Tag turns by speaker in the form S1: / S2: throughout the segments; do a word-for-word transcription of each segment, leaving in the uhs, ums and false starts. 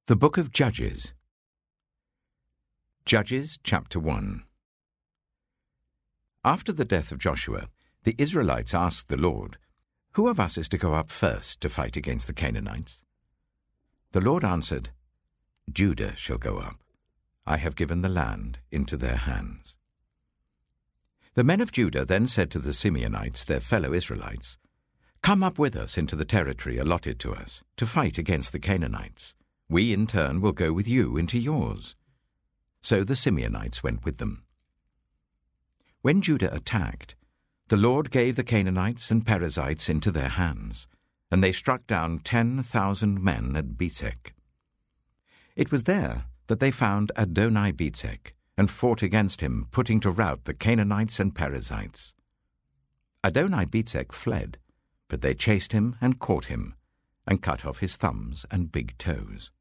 S1: The Book of Judges. Judges chapter one. After the death of Joshua, the Israelites asked the Lord, "Who of us is to go up first to fight against the Canaanites?" The Lord answered, "Judah shall go up. I have given the land into their hands." The men of Judah then said to the Simeonites, their fellow Israelites, "Come up with us into the territory allotted to us, to fight against the Canaanites. We in turn will go with you into yours." So the Simeonites went with them. When Judah attacked, the Lord gave the Canaanites and Perizzites into their hands, and they struck down ten thousand men at Bezek. It was there that they found Adoni-Bezek, and fought against him, putting to rout the Canaanites and Perizzites. Adoni-Bezek fled, but they chased him and caught him, and cut off his thumbs and big toes.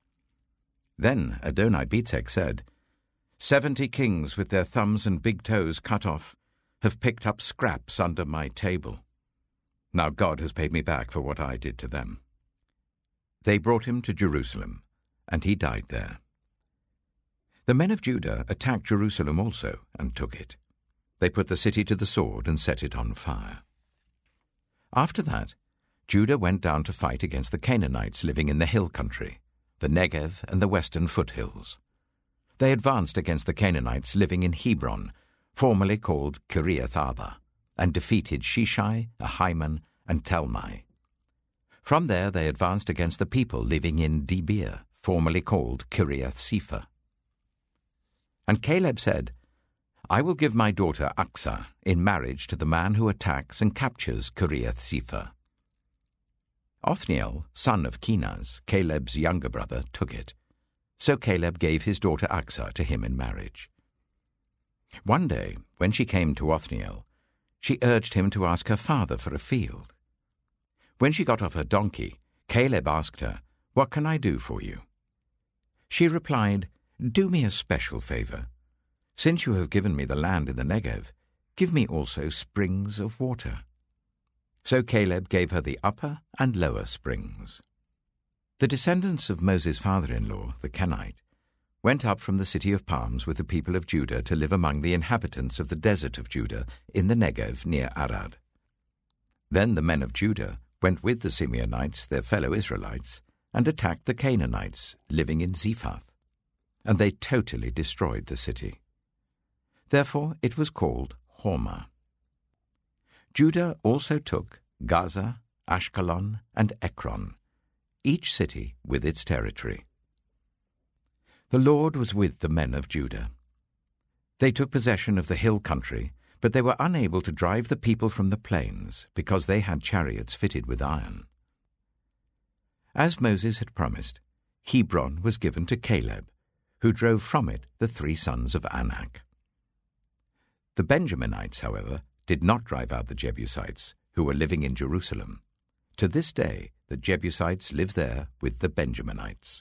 S1: Then Adoni-Bezek said, Seventy kings with their thumbs and big toes cut off have picked up scraps under my table. Now God has paid me back for what I did to them." They brought him to Jerusalem, and he died there. The men of Judah attacked Jerusalem also, and took it. They put the city to the sword and set it on fire. After that, Judah went down to fight against the Canaanites living in the hill country, the Negev and the western foothills. They advanced against the Canaanites living in Hebron, formerly called Kiriath-Arba, and defeated Sheshai, Ahiman, and Talmai. From there they advanced against the people living in Debir, formerly called Kiriath-Sepher. And Caleb said, "I will give my daughter Achsah in marriage to the man who attacks and captures Kiriath-Sepher." Othniel, son of Kenaz, Caleb's younger brother, took it. So Caleb gave his daughter Achsah to him in marriage. One day, when she came to Othniel, she urged him to ask her father for a field. When she got off her donkey, Caleb asked her, "What can I do for you?" She replied, "Do me a special favor. Since you have given me the land in the Negev, give me also springs of water." So Caleb gave her the upper and lower springs. The descendants of Moses' father-in-law, the Kenite, went up from the city of palms with the people of Judah to live among the inhabitants of the desert of Judah in the Negev near Arad. Then the men of Judah went with the Simeonites, their fellow Israelites, and attacked the Canaanites living in Zephath, and they totally destroyed the city. Therefore it was called Hormah. Judah also took Gaza, Ashkelon, and Ekron, each city with its territory. The Lord was with the men of Judah. They took possession of the hill country, but they were unable to drive the people from the plains, because they had chariots fitted with iron. As Moses had promised, Hebron was given to Caleb, who drove from it the three sons of Anak. The Benjaminites, however, did not drive out the Jebusites, who were living in Jerusalem. To this day, the Jebusites live there with the Benjaminites.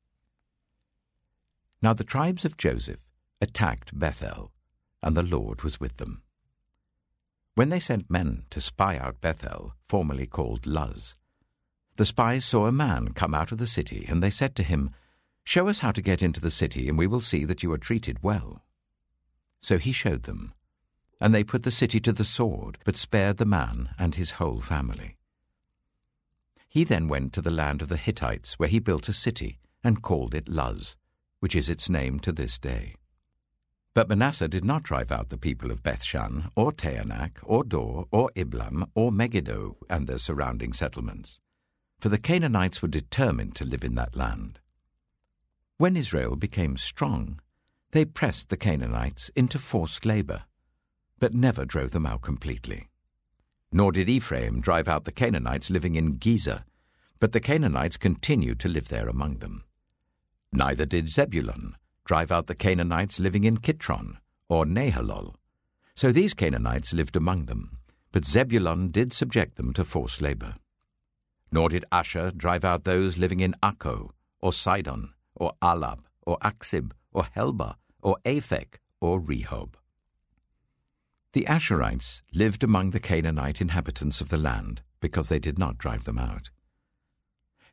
S1: Now the tribes of Joseph attacked Bethel, and the Lord was with them. When they sent men to spy out Bethel, formerly called Luz, the spies saw a man come out of the city, and they said to him, "Show us how to get into the city, and we will see that you are treated well." So he showed them, and they put the city to the sword, but spared the man and his whole family. He then went to the land of the Hittites, where he built a city, and called it Luz, which is its name to this day. But Manasseh did not drive out the people of Bethshan, or Taanach, or Dor, or Iblam, or Megiddo, and their surrounding settlements, for the Canaanites were determined to live in that land. When Israel became strong, they pressed the Canaanites into forced labor, but never drove them out completely. Nor did Ephraim drive out the Canaanites living in Gezer, but the Canaanites continued to live there among them. Neither did Zebulun drive out the Canaanites living in Kitron, or Nahalol. So these Canaanites lived among them, but Zebulun did subject them to forced labor. Nor did Asher drive out those living in Akko, or Sidon, or Alab, or Aksib, or Helba, or Aphek, or Rehob. The Asherites lived among the Canaanite inhabitants of the land, because they did not drive them out.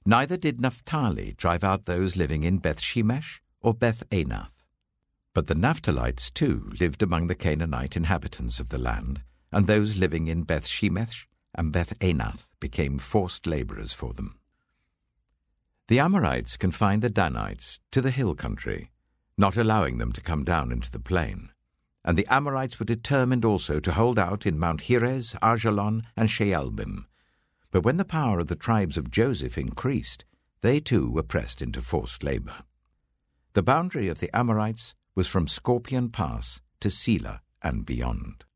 S1: Neither did Naphtali drive out those living in Beth-shemesh or Beth-anath. But the Naphtalites too lived among the Canaanite inhabitants of the land, and those living in Beth-shemesh and Beth-anath became forced labourers for them. The Amorites confined the Danites to the hill country, not allowing them to come down into the plain. And the Amorites were determined also to hold out in Mount Heres, Ajalon, and Shaalbim. But when the power of the tribes of Joseph increased, they too were pressed into forced labour. The boundary of the Amorites was from Scorpion Pass to Selah and beyond.